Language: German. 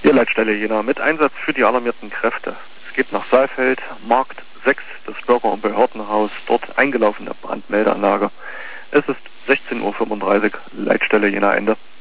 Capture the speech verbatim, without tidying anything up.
Hier Leitstelle Jena mit Einsatz für die alarmierten Kräfte. Es geht nach Saalfeld, Markt sechs, das Bürger- und Behördenhaus, dort eingelaufene Brandmeldeanlage. Es ist sechzehn Uhr fünfunddreißig, Leitstelle Jena Ende.